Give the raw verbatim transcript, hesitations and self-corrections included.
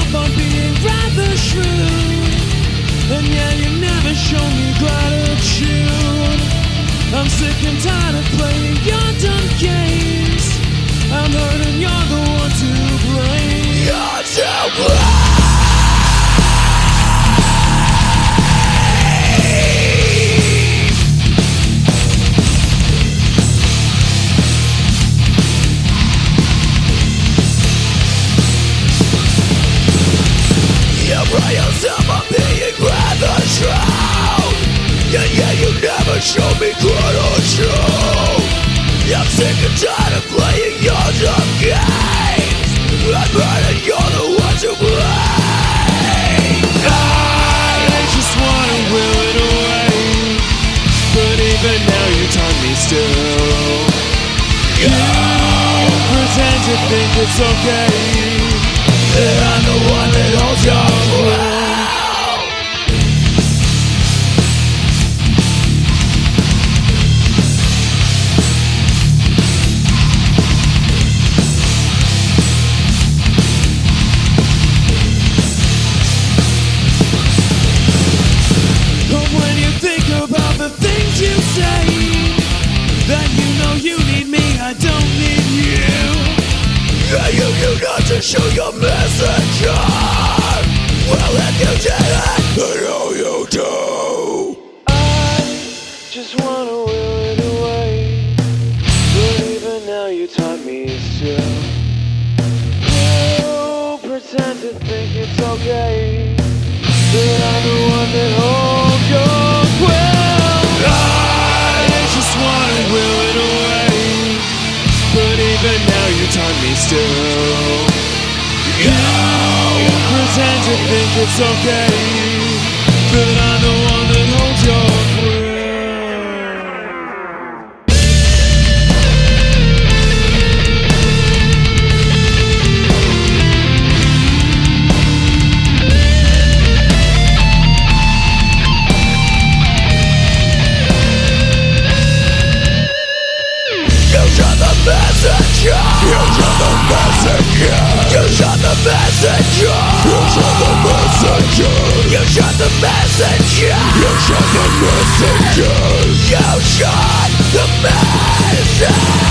off on being rather shrewd, and yeah, you never show me gratitude. I'm sick and tired of playing your dumb games. I'm hurt and you're the one to blame. You're to blame. By yourself, I'm being rather shrewd, yeah, yeah, you never show me gratitude. I'm sick and tired of playing your dumb games. I'm hurt and you're the one to blame. I just wanna will it away, but even now you turn me still. You pretend to think it's okay, that I'm the one that holds your will. But when you think about the things you say, that you know you need me, I don't need you. Yeah, you knew not to show your messenger. Well, if you didn't, I know you do. I just wanna will it away, but even now you taught me still. You pretend to think it's okay, that I'm the one that holds your will. I just wanna will it away, but even now you turn me still. You pretend to think it's okay, but I'm the one that holds your will. You shot the messenger. You shot the messenger. You shot the messenger. You shot the messenger. You shot the messenger. You shot the messenger. You shot the messenger.